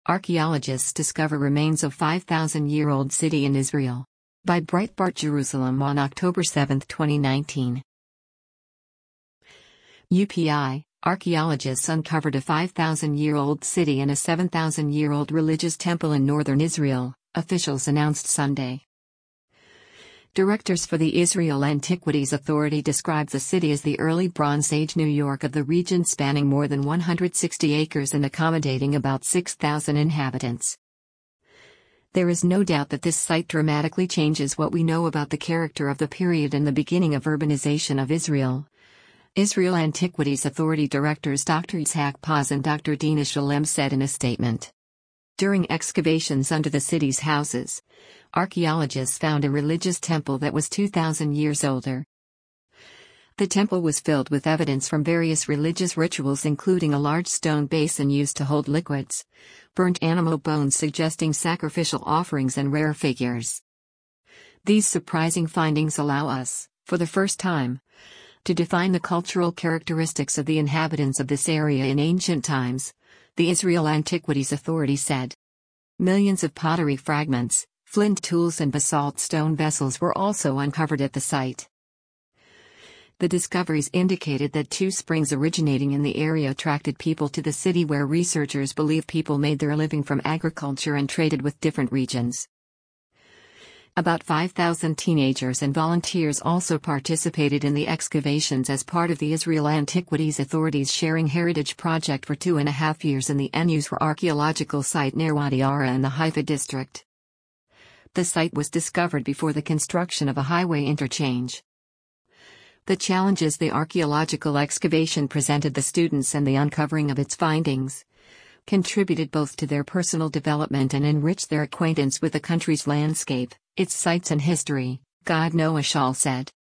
Archaeologists discover remains of 5,000-year-old city in Israel. By Breitbart Jerusalem on October 7, 2019. UPI, archaeologists uncovered a 5,000-year-old city and a 7,000-year-old religious temple in northern Israel, officials announced Sunday. Directors for the Israel Antiquities Authority described the city as the early Bronze Age New York of the region, spanning more than 160 acres and accommodating about 6,000 inhabitants. There is no doubt that this site dramatically changes what we know about the character of the period and the beginning of urbanization of Israel. Israel Antiquities Authority directors Dr. Yitzhak Paz and Dr. Dina Shalem said in a statement. During excavations under the city's houses, archaeologists found a religious temple that was 2,000 years older. The temple was filled with evidence from various religious rituals, including a large stone basin used to hold liquids, burnt animal bones suggesting sacrificial offerings, and rare figures. These surprising findings allow us, for the first time, to define the cultural characteristics of the inhabitants of this area in ancient times, the Israel Antiquities Authority said. Millions of pottery fragments, flint tools and basalt stone vessels were also uncovered at the site. The discoveries indicated that two springs originating in the area attracted people to the city, where researchers believe people made their living from agriculture and traded with different regions. About 5,000 teenagers and volunteers also participated in the excavations as part of the Israel Antiquities Authority's Sharing Heritage project for 2.5 years in the En-Usra archaeological site near Wadi Ara in the Haifa district. The site was discovered before the construction of a highway interchange. The challenges the archaeological excavation presented the students and the uncovering of its findings contributed both to their personal development and enriched their acquaintance with the country's landscape, its sites and history, guide Noah Shaul said.